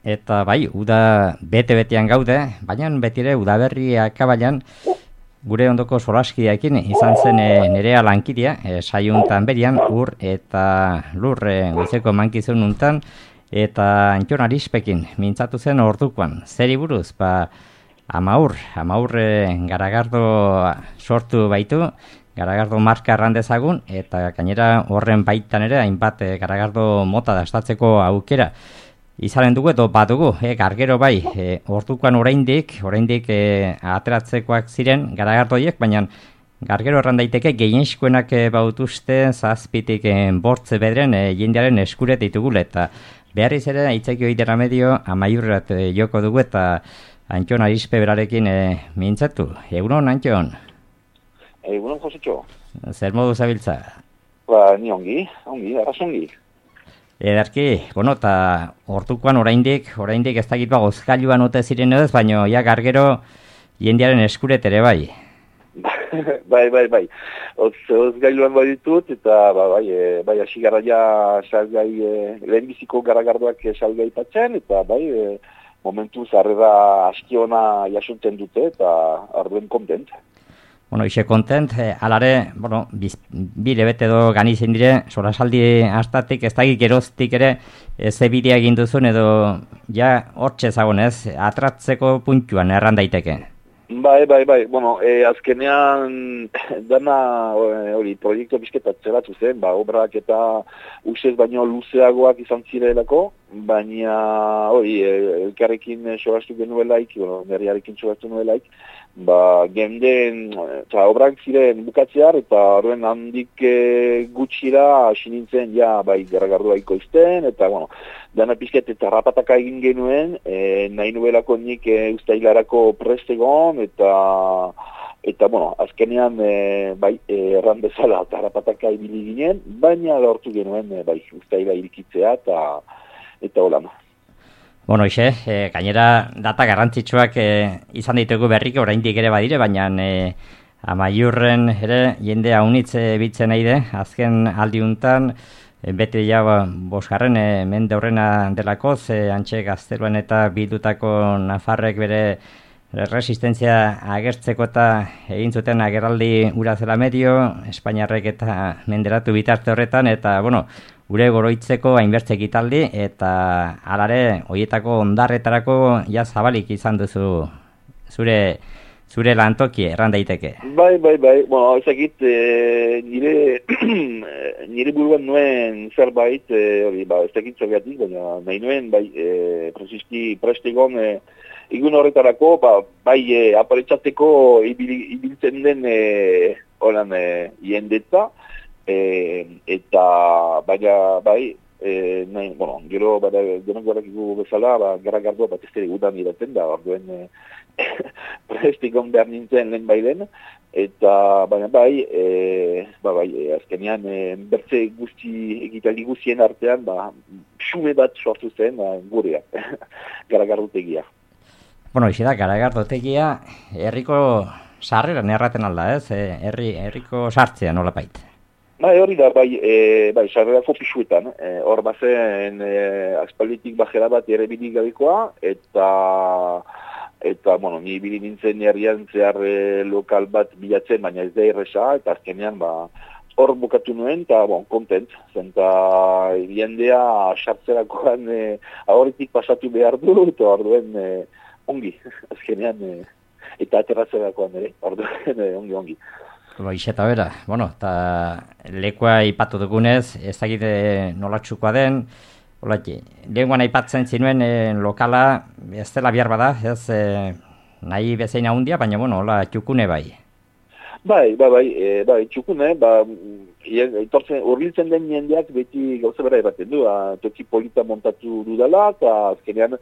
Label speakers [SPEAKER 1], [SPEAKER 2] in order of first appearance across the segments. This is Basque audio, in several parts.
[SPEAKER 1] eta bai, uda bete-betean gaude, baina betire udaberri akabailan gure ondoko solaskideekin izan zen nerea lankidea, saiuntan berian, ur eta lur goizeko mankizun nuntan, eta Antxon Arizpekin mintzatu zen ordukoan. Zeri buruz, amaur garagardo sortu baitu, garagardo marka errandezagun, eta gainera horren baitan ere, hainbat garagardo mota dastatzeko aukera. Izaren dugu edo badugu, gargero bai, ordukoan oraindik ateratzekoak ziren garagardoiek, baina gargero erran daiteke gehienezkoenak bautuzte zazpitik bortze bedren jendearen eskuret ditugule, eta beharriz ere aitzaki hori dira medio amaiurrat joko dugu eta Antxon Arizpe berarekin mintzatu. Egunon, Antxon?
[SPEAKER 2] Egunon, Josetxo.
[SPEAKER 1] Zer modu zabiltza?
[SPEAKER 2] Ni ongi, arrazongi.
[SPEAKER 1] Ederki, eta ordukoan oraindik ez dakit gozkailuan ote ziren edo ez, baina ja gargero jendearen eskuret ere bai.
[SPEAKER 2] Bai. Gailuan bai ditut, eta bai, hasi gara ja salgai, lehenbiziko garagardoak salgai patzen, eta bai, momentu zarrera aski ona jasunten dute, eta arduen kontent.
[SPEAKER 1] Ixe kontent, alare, bire bete edo gani zein dire, solasaldi hastatik, ez dakik geroztik ere, ze bidea egin duzun edo, ja, hortxe zagonez, atratzeko puntuan erran daiteke.
[SPEAKER 2] Bai, azkenean dana hori proiektu bizketatzea batzu zen, obrak eta usez baino luzeagoak izan zirelako, baina hori elkarrekin solastu genuelaik, neriarekin solastu nuelaik, genden, obrak ziren bukatzear, eta horren handik gutxira hasi nintzen, garagardoa ikoizten, eta dana pizket eta rapataka egin genuen, nahi nuelako nik ustailarako prestegon, eta azkenean erran bezala eta rapataka ibili ginen, baina lortu genuen ustaila irikitzea eta holan.
[SPEAKER 1] Gainera data garrantzitsuak izan ditugu berriko oraindik ere badire, baina amaiurren ere jende haunitz bitzen nahi de, azken aldiuntan, beti bosgarren mende horrena delako, antxe gazteluan eta bildutako nafarrek bere resistentzia agertzeko eta egin zuten agerraldi ura zela medio, Espainiarrek eta menderatu bitarte horretan, eta gure goroitzeko hainbertze ekitaldi, eta alare horietako ondarretarako zabalik izan duzu zure lantoki erran daiteke.
[SPEAKER 2] Bai, ezagit nire buruan nuen zerbait, ezagit zergatik, baina nahi nuen, prestegon egun horretarako, aparetxateko ibiltzen den jendetza, eta gero denak garakigu bezala, garagardoa bat ez ere gudan iraten da, orduen prestikon behar nintzen lehen den, eta azkenean bertze egitaldi guztien artean, xume bat sortu zen gurea, garagardotegia.
[SPEAKER 1] Ixe da, garagardotegia herriko sarreran erraten alda, ez? Herriko sartzea nola bait.
[SPEAKER 2] Hori da, sarrerako pisuetan. Hor bazen aspalditik bajera bat ere bidik gabikoa, eta ni bili nintzen herrian zehar lokal bat bilatzen, baina ez da erresa, eta azkenean hor bukatu nuen, eta kontent, zenta jendea sartzerakoan ahoritik pasatu behar du, eta orduen ongi, azkenean, eta aterratzerakoan ere, orduen ongi.
[SPEAKER 1] Eta bera, eta lekua ipatu dugunez, ez dakite nolatxukoa den, lehenguan aipatzen zinuen lokala, ez dela bihar bada, ez nahi bezain ahondia, baina txukune bai.
[SPEAKER 2] Bai, txukune, urbiltzen den jendeak beti gauza bera ebaten du, toki polita montatu dudala, eta azkenean,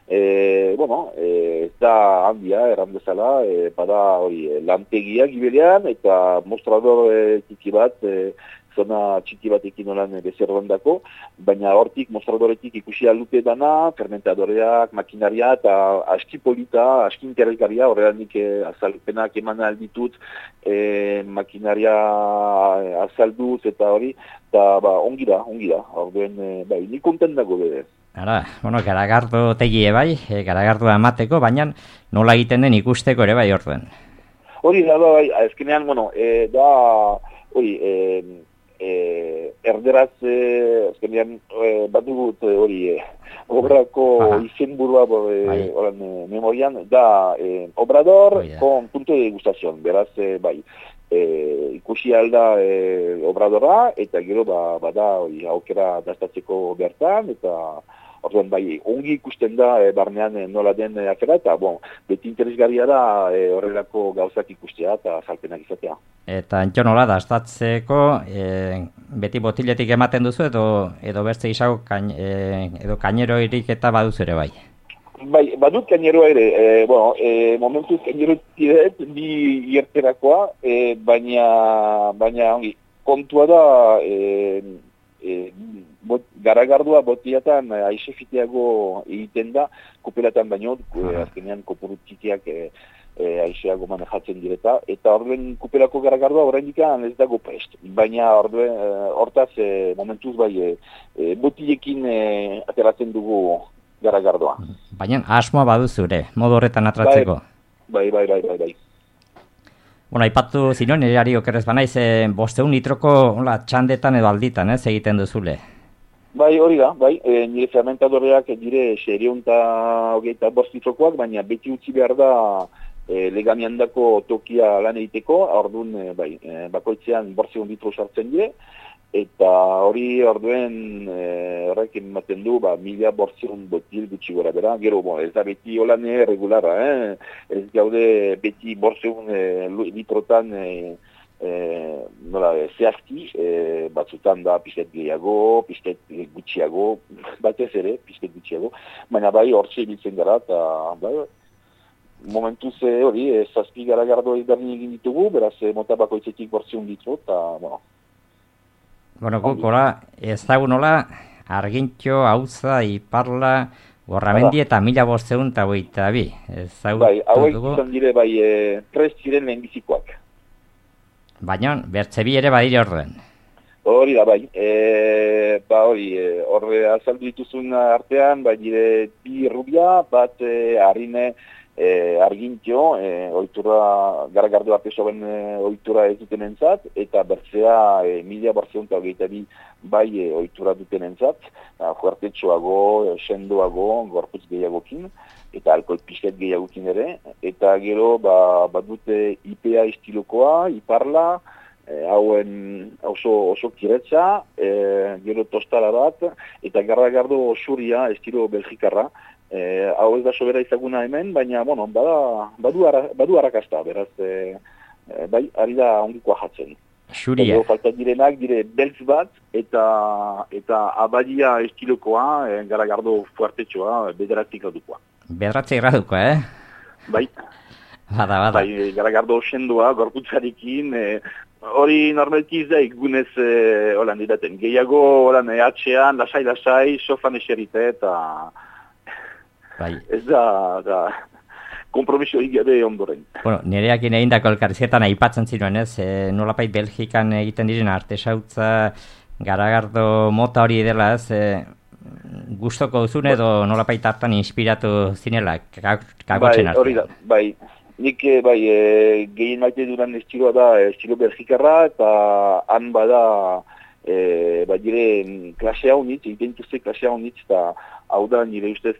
[SPEAKER 2] ez da handia, erran bezala, bada lantegia gibelean, eta mostrador txiki bat, zona txiki batekin olan bezerroan dako, baina hortik mostradoretik ikusi aldute dana, fermentadoreak, makinaria eta aski polita, aski interesgarria, horreganik azalpenak eman alditut, makinaria azalduz eta hori, eta ongi da, orduen, ni kontent dago bere.
[SPEAKER 1] Ara, bueno, garagardo tegie bai, garagardua emateko, baina nola egiten den ikusteko ere bai orduen.
[SPEAKER 2] Hori da, bai, azkenean, bueno, da, hori, erderaz, azkenean, bat dugut, hori, obrako izenburua, memorian, da, obrador con punto de degustación, beraz, bai, ikusi alda obradora, eta gero, bada, hori, aukera dastatzeko bertan, eta orduan, bai, ongi ikusten da barnean nola den afera, eta, bon, beti interesgarria da horrelako gauzak ikustea eta salpenak izatea.
[SPEAKER 1] Eta entxo nola dastatzeko, beti botiletik ematen duzu, edo beste izau, edo kainero irik eta baduzu ere bai?
[SPEAKER 2] Bai, badut kaineroa ere, momentuz kainero tiret, bi ierterakoa, baina, ongi, kontua da, garagardua botiatan aixefiteago egiten da, kupelatan baino, azkenean kopurutxitiak aixeago manejatzen direta, eta orduen kupelako garagardua oraindikan ez dago prest, baina hortaz momentuz bai botilekin ateratzen dugu garagardua.
[SPEAKER 1] Baina asmoa baduzure, modu horretan atratzeko?
[SPEAKER 2] Bai.
[SPEAKER 1] Bueno, aipatu zinon, nire okerrez banaiz, 500 litroko txandetan edo alditan, egiten duzule?
[SPEAKER 2] Bai, hori da, bai, nire fermentadoreak dire 625 litrokoak, baina beti utzi behar da legamiandako tokia lan egiteko, orduan, bai, bakoitzean 500 litro sartzen die, eta hori orduen horrek ematen du 1.500 botil gutxi gora bera, gero, ez da beti holan regulara, ez gaude beti 500 litrotan zehazki, batzutan da pizket gehiago, pizket gutxiago, batez ere, pizket gutxiago, baina bai hortxe ibiltzen gara, eta bai, momentuz hori, zazpi garagardo ezberdin egin ditugu, beraz mota bakoitzetik 500 litro, eta,
[SPEAKER 1] Bueno, gukora, ezagunola, Argintxo, Auza, Iparla, Gorramendi eta 1522.
[SPEAKER 2] Bai, hauek izan dire, bai, prest ziren lehenbizikoak.
[SPEAKER 1] Baina, bertzebi ere badire orduen.
[SPEAKER 2] Hori da, bai. Horre azaldu dituzun artean, bai, dire bi rubia, bat harine Argintxo, ohitura garagardua pesoen ohitura ez duten entzat, eta bertzea 1522 bai ohitura duten entzat, fuertetxoago, sendoago, gorputz gehiagokin, eta alkohol pixket gehiagokin ere, eta gero badute IPA estilokoa, Iparla, hauen oso kiretza, gero tostara bat, eta garagardo osuria estilo belgikarra, hau ez da sobera izaguna hemen, baina, badu harrakazta, beraz, bai, ari da ongikoa jatzen.
[SPEAKER 1] Xuria.
[SPEAKER 2] Falta direnak, dire beltz bat, eta abadia estilokoa, garagardo fuertetxoa, 9 gradukoa.
[SPEAKER 1] 9 gradukoa,
[SPEAKER 2] Bai.
[SPEAKER 1] Bada.
[SPEAKER 2] Bai, garagardo sendoa, gorputzarekin, hori normalki zaik gunez holan didaten. Gehiago holan atxean, lasai, sofan eserite, eta
[SPEAKER 1] bai.
[SPEAKER 2] Ez da kompromiso igabe ondoren.
[SPEAKER 1] Bueno, nireakin egindako elkarrizketan aipatzen ziren, nolapait Belgikan egiten diren artesautza garagardo mota hori dela, gustoko duzun edo nolapait hartan inspiratu zinela, kagotzen arte.
[SPEAKER 2] Hori da, bai. Nik gehien maite duran estiloa da estilo belgikarra, eta han bada dire klasea honitz, egitentuzte klasea honitz, eta hau da nire ustez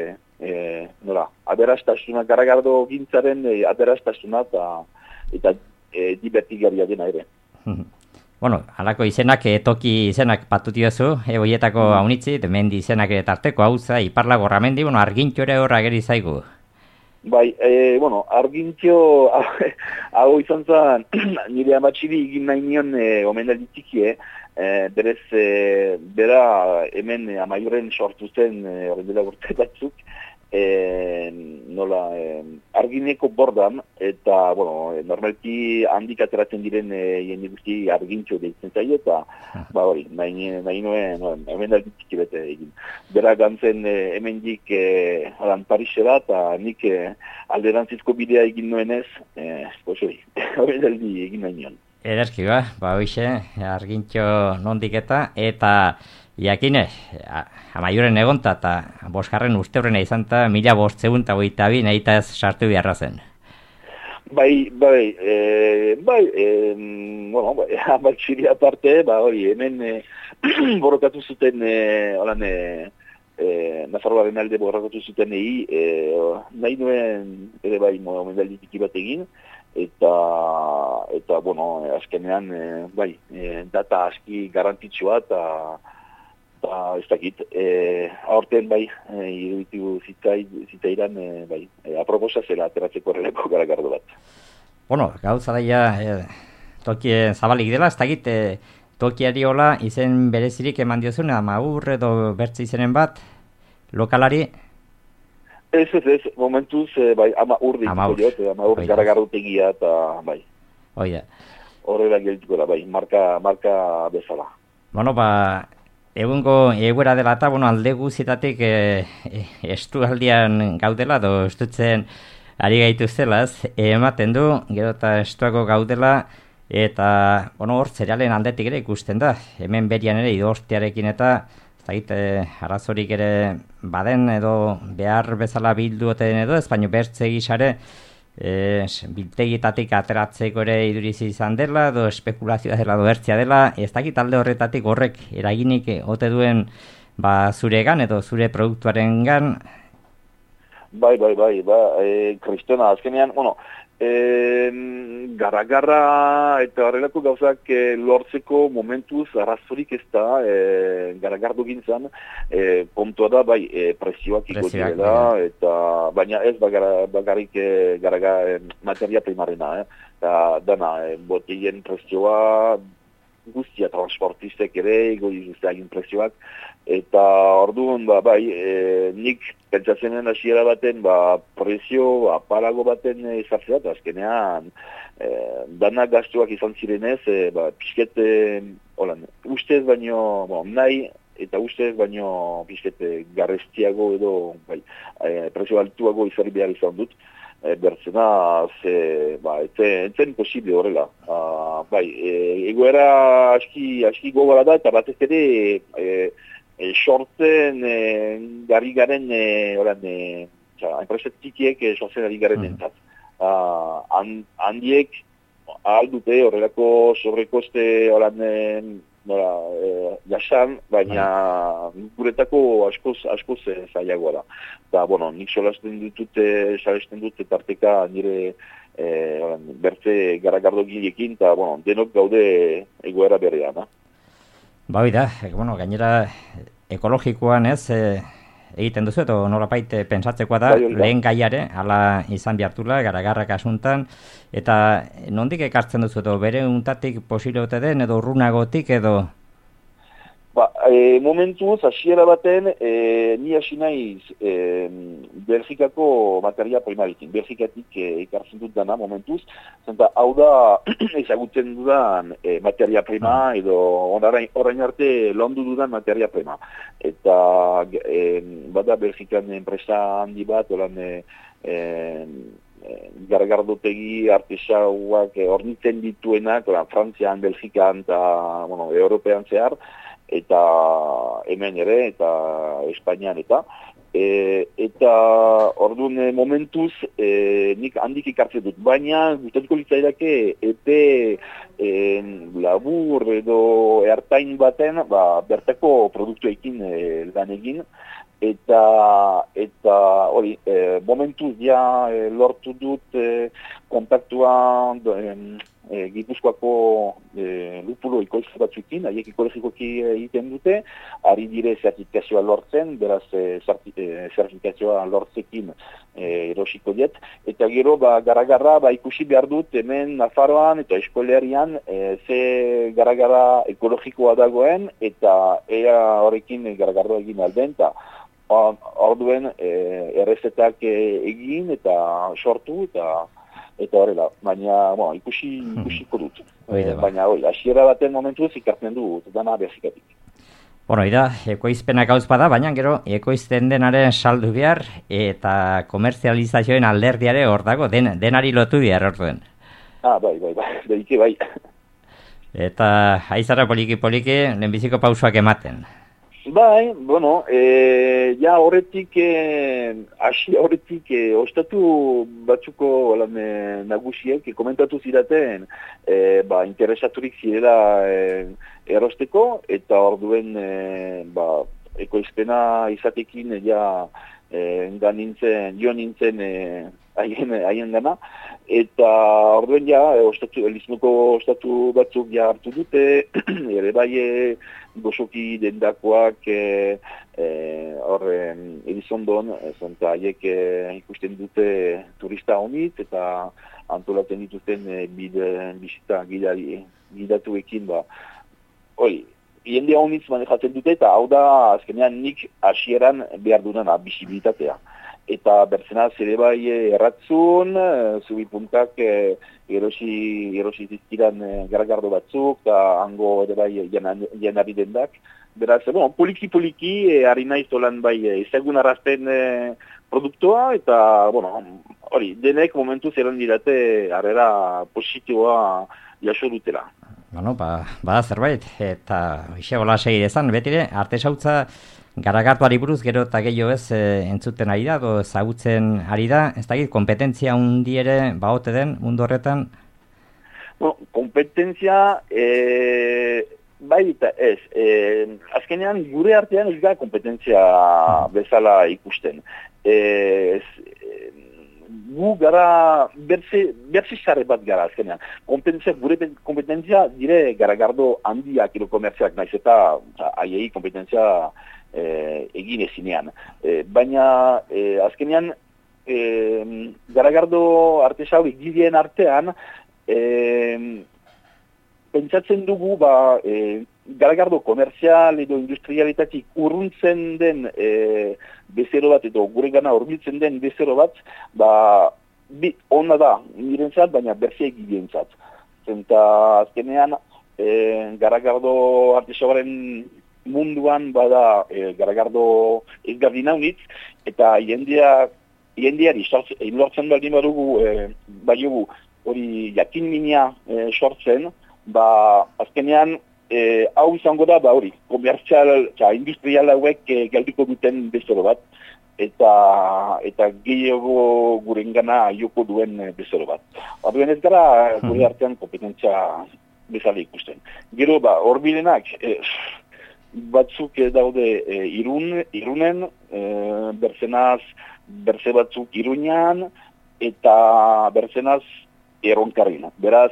[SPEAKER 2] aberastasuna, garagardo gintzaren aberastasuna eta divertigarria dena ere.
[SPEAKER 1] Bueno, halako izenak, toki izenak patutiozu, hoietako haunitzi, mendi izenak ere tarteko, Auza, Iparla, Gorramendi, Argintxo ere horra geri zaigu.
[SPEAKER 2] Bai, Argintxo, hau izan zen, nire amatxiri egin nahi nion omenalditiki, berez, bera hemen amaiuren sortu zen horren dela urte batzuk, argineko bordan, eta, normalki handik ateratzen diren jende guzti Argintxo deitzen zaio, eta, nahi nuen, hemen alditiki bete egin. Bera gantzen hemendik Parisera, eta nik alderantzizko bidea egin nuenez, hemen aldi egin nahi nion.
[SPEAKER 1] Ederki hoxe, Argintxo nondik eta Iakine, Amaiurren egonta eta bosgarren uste horrena izan eta 1522 nahita ez sartu beharra zen.
[SPEAKER 2] Bai, amatxiri aparte, hori, hemen borrokatu zuten, Nafarroaren alde borrokatu zuten nahi nuen, ere bai, mendalditiki bat egin, eta azkenean, data aski garantitxua eta ez dakit, aurten iruditu zitairan, aproposa zela ateratzeko horrelako garagardo bat.
[SPEAKER 1] Gauza daia toki zabalik dela, ez dakit tokiari hola izen berezirik eman diozun, Amaur edo bertze izenen bat, lokalari?
[SPEAKER 2] Ez, momentuz, Amaur dituko Amaur garagardotegia eta horrela geldituko da, marka bezala.
[SPEAKER 1] Egungo eguera dela eta, alde guzietatik estualdian gaudela, estutzen ari gaituztelaz, ematen du, gero eta estuago gaudela, eta, hor zerealen aldetik ere ikusten da, hemen berian ere idortiarekin eta, arazorik ere baden edo behar bezala bilduoten edo, ez baino bertze gisare, biltegietatik ateratzeko ere iduriz izan dela, edo espekulazioa dela, edo bertzia dela, ez dakit alde horretatik horrek eraginik ote duen zuregan edo zure produktuarengan?
[SPEAKER 2] Kristona, azkenean, garagarra eta horrelako gauzak lortzeko momentuz arazorik ez da garagardo gintzan, kontua da presioak ikotiela, baina ez bagarrik materia primarena, dana boteien presioa, guztia transportistek ere, egin presioak, eta orduan, nik pentsazenen hasiera baten, presio apalago baten izartzea, eta azkenean, dana gastuak izan zirenez, pixket, ustez baino, nahi, eta ustez baino, pixket, garestiago edo, presio altuago izari behar izan dut, bertzena, etzen posible horrela. Egoera aski gogora da, eta batez ere, sortzen gari garen, enpreset txikiek sortzen gari garen entzat. Handiek, ahal dute horrelako sobrekoste jasan, baina guretako askoz zailagoa da. Eta, nik solasten dut tarteka nire bertze garagardo gilekin, eta, denok gaude egoera berean.
[SPEAKER 1] Gainera ekologikoan ez egiten duzu, eta nolapait pensatzekoa da, lehen gaiare, ala izan bihartula, garagarrak asuntan, eta nondik ekartzen duzu, edo bere untatik posible ote den, edo urrunagotik, edo?
[SPEAKER 2] Momentuz, hasiera baten, ni hasi naiz Belgikako materia primarikin. Belgikatik ekartzen dut dana momentuz. Zenta, hau da, ezagutzen dudan materia prima, edo orain arte londu dudan materia prima. Eta, bada Belgikan enpresa handi bat, garagardotegi artesauak hornitzen dituenak, Frantzian, Belgikan eta European zehar, eta hemen ere, eta Espainian eta orduan momentuz nik handik ikartzen dut, baina gustatuko litzaidake epe labur edo ertain baten bertako produktuekin lan egin, eta hori, momentuz lortu dut kontaktua Gipuzkoako lupulo ekoizle batzuekin, haiek ekologikoki egiten dute, ari dire zertifikazioa lortzen, beraz zertifikazioa lortzekin erosiko diet, eta gero garagarra ikusi behar dut hemen Nafarroan eta eskolearian ze garagarra ekologikoa dagoen, eta ea horrekin garagarro egin alden, eta orduen errezetak egin eta sortu, eta horrela, baina ikusiko dut. Baina hasiera baten momentuz ikartzen du, dana Belgikatik.
[SPEAKER 1] Ekoizpena gauz bada, baina gero ekoizten denaren saldu behar eta komerzializazioen alderdiare hor dago, denari lotu behar orduen.
[SPEAKER 2] Bai.
[SPEAKER 1] Eta haizara poliki-poliki lehenbiziko pausoak ematen.
[SPEAKER 2] Bai, bueno, ja horretik, ostatu batzuko nagusiek komentatu ziraten, interesaturik zirela erosteko, eta orduen ekoizpena izatekin joan nintzen haien gana, eta orduen Elizmuko ostatu batzuk hartu dute, ere bai gozoki dendakoak Elizondon, zonta haiek ikusten dute turista honit, eta antolaten dituzten bisita gidatuekin, jende honitz manejatzen dute, eta hau da azkenean nik hasieran behar dunan bisibilitatea. Eta berzenaz ere bai erratzun, zubipuntak erosi dizkiran garagardo batzuk, eta hango ere bai janari dendak. Beraz, poliki-poliki ari naiz tolan bai ezagun arrazten produktua, eta, denek momentu zeran dirate harrera positiboa jaso dutela.
[SPEAKER 1] Bada zerbait, eta hola segi dezan, betire, artesautza garagartuari buruz gero eta gehiago ez entzuten ari da, ezagutzen ari da, ez dakit, kompetentzia hundi ere baote den mundu horretan?
[SPEAKER 2] Kompetentzia, bai eta ez, azkenean gure artean ez da kompetentzia bezala ikusten. Gu gara berzi bat gara azkenean. Gure kompetentzia dire garagardo handiak komertziak naiz eta haiei kompetentzia egin ezinean. Baina azkenean garagardo artesau egideen artean pentsatzen dugu garagardo komertzial edo industrialitatik urruntzen den bezero bat edo gure gana horbiltzen den bezero bat ona da nirentzat, baina berzia egideentzat. Zenta azkenean garagardo artesauaren munduan bada garagardo ezgardi naunitz, eta jendeari lortzen baldin badugu hori jakin mina sortzen, azkenean hau izango da, komertzial, industrial hauek galduko duten bezero bat, eta gehiago gurengana joko duen bezero bat. Orduen ez gara gure artean kompetentzia bezala ikusten. Gero horbilenak batzuk daude Irunen, berze batzuk Iruñan, eta berzenaz Erronkarrin. Beraz,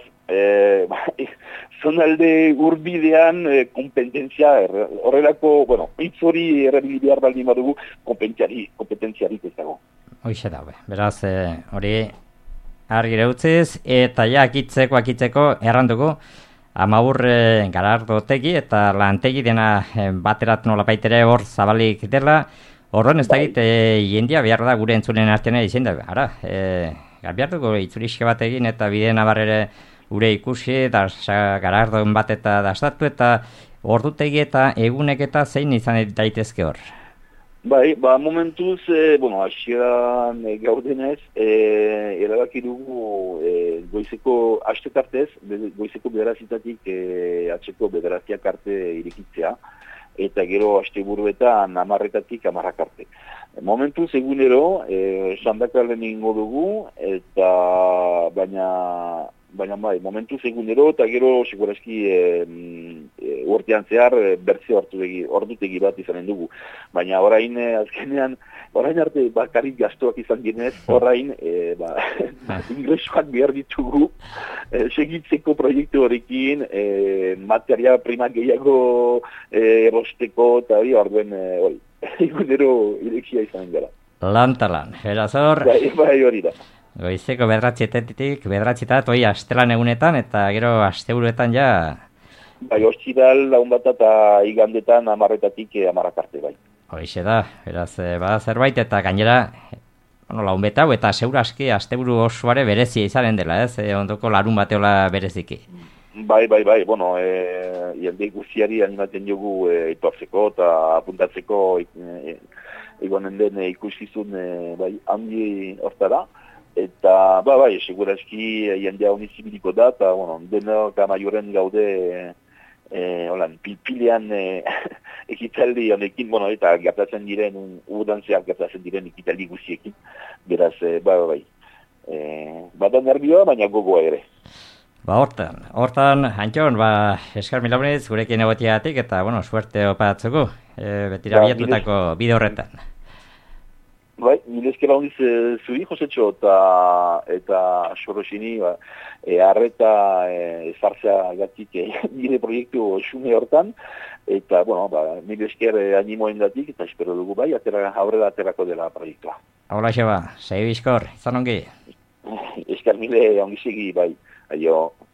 [SPEAKER 2] zonalde urbidean kompetentzia horrelako, hitz hori erabilidear baldin badugu kompetentziarik ez dago.
[SPEAKER 1] Hoixe daue, beraz hori argire utziz, eta akitzeko erranduko, Amabur garardotegi eta lantegi dena baterat nolapaitere hor zabalik dela, horren ez dakit jendia behar da gure entzulen artean izan da, behar dugu itzuriske bat egin eta bide nabarrere gure ikusi, garardon bat eta dastatu eta ordutegi eta egunek eta zein izan daitezke hor?
[SPEAKER 2] Momentuz, hasieran gaudenez, erabaki dugu goizeko astetartez, goizeko bederazitatik atzeko bederaziak arte irikitzea, eta gero asteburuetan 10-etatik 10 arte. Momentuz egunero, sandakalen ingo dugu, eta baina momentuz egunero, eta gero segurazki urtean zehar bertze ordutegi bat izanen dugu. Baina orain azkenean, orain arte bakarrik gastuak izan ginez, orain ingresoak behar ditugu segitzeko proiektu horrekin, materia prima gehiago erosteko, eta orduen egunero ireksia izanen gara.
[SPEAKER 1] Lan, erazor.
[SPEAKER 2] Bai hori da.
[SPEAKER 1] Goizeko bedratxetat, astelan egunetan, eta gero asteuruetan ja...
[SPEAKER 2] Ostiral, laun bat eta igandetan 10-etatik 10 arte, bai.
[SPEAKER 1] Hoixe da, beraz, bada zerbait, eta gainera, laun betau, eta seguraski asteburu osoare berezia izanen dela, ez? Ondoko larun bateola bereziki.
[SPEAKER 2] Bai, jende guztiari animatzen jogu etortzeko eta apuntatzeko egonen den ikusizun handi hortara. Eta, segurazki jendea honizibiliko da, eta denok amaioren gaude holan, pilpilean ekitaldi honekin, bueno, eta gertatzen diren, udan zehar gertatzen diren ekitaldi guziekin, beraz, bai. Bada nervioa, baina gogoa ere.
[SPEAKER 1] Ba, hortan, Antxon, eskar milabunitz gurekin egotiatik, eta, bueno, suerte opatzuko, betira bietutako bide horretan.
[SPEAKER 2] Bai, mile eskera hondiz zuri, Josetxo, eta Sorosini, arreta ezartzea gatik nire proiektu xume hortan, eta, bueno, mile esker animoen datik, eta espero dugu bai, aurrera aterako dela proiektua.
[SPEAKER 1] Hola, Xeba, sei bizkor, izan ongi?
[SPEAKER 2] Eskar mile ongizegi, bai, aio.